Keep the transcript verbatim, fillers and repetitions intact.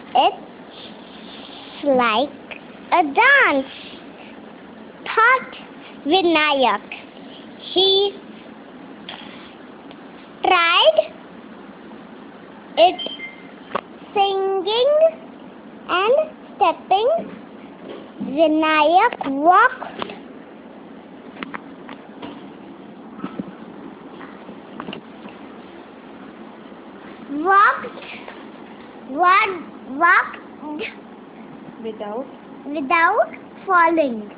It's like a dance, thought Vinayak. He tried it singing and stepping. Vinayak walked walked walked, walked without without falling.